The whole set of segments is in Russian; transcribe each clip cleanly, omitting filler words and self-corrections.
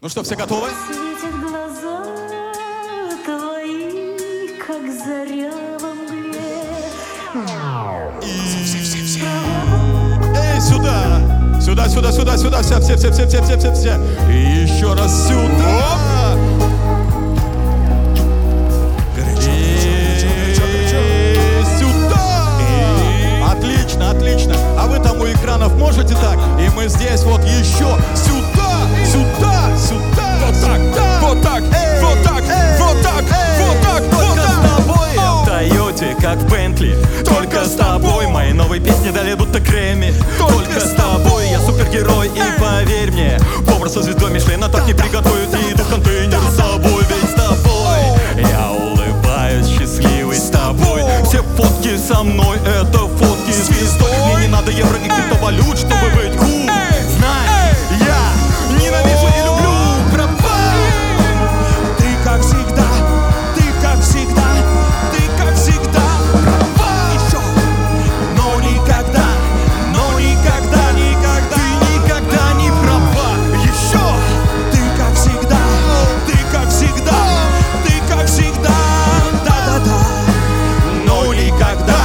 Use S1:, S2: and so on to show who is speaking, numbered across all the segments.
S1: Ну что, все готовы?
S2: Светят глаза твои, как заря во мгле.
S1: Все. Эй, сюда! Сюда, сюда, сюда, сюда, все. И еще раз сюда! И сюда! Отлично, отлично. А вы там у экранов можете так? И мы здесь вот еще сюда, сюда, сюда.
S3: Вот так,
S1: сюда.
S3: вот так,
S1: Эй,
S3: вот так,
S1: эй,
S3: вот так,
S1: эй.
S3: вот так, вот
S1: Только
S3: так.
S1: с тобой.
S3: В Тойоте, как в Бентли. Только с тобой. Мои новые песни дали будто Грэмми. Только с тобой. Я супергерой, и поверь мне, повар со звездой Мишлена так не приготовит еду в контейнер с собой. Ведь с тобой я улыбаюсь, счастливый с тобой. Все фотки со мной, это фотки звездой. Мне не надо евро и криптовалют, чтобы быть кул. Знай, я ненавижу и люблю пропасть.
S4: Ты как всегда, ты как всегда, ты как всегда права еще, но никогда, никогда
S1: Ты никогда не права. Еще.
S4: ты как всегда, ты как всегда, ты как всегда, да-да-да, но никогда.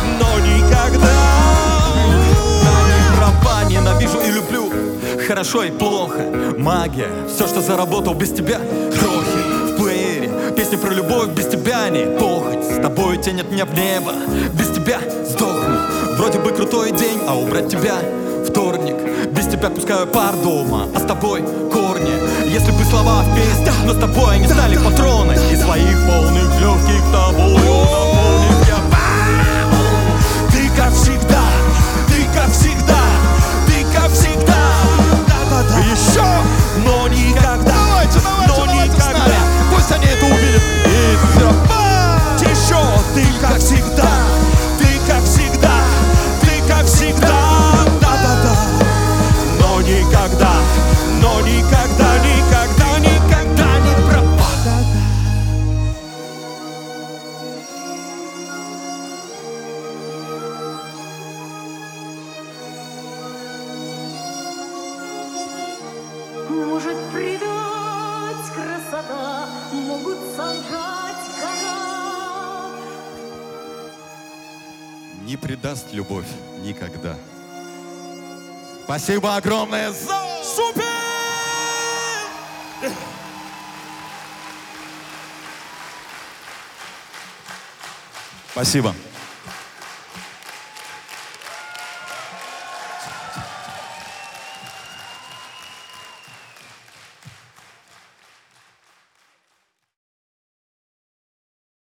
S3: Права, ненавижу и люблю, хорошо и плохо. Магия, все, что заработал без тебя, крохи. В плеере песни про любовь, без тебя не похоть. С тобой тянет меня в небо, без тебя сдохнуть. Вроде бы крутой день, а убрать тебя вторник. Без тебя пускаю пар дома, а с тобой корни. Если бы слова в песне, но с тобой они стали патроны. И своих полных легких тобой наполнив я.
S4: Ты как всегда, ты как всегда, ты как всегда, да-да-да,
S1: Еще.
S4: но никогда, но никогда.
S1: Пусть они это увидят. И все.
S4: Еще ты как всегда, ты как всегда, ты как всегда, да-да-да, но никогда, никогда не пропадать.
S2: Может предать красота, могут солгать кора.
S1: Не предаст любовь никогда. Спасибо огромное за...
S4: Супер!
S1: Спасибо.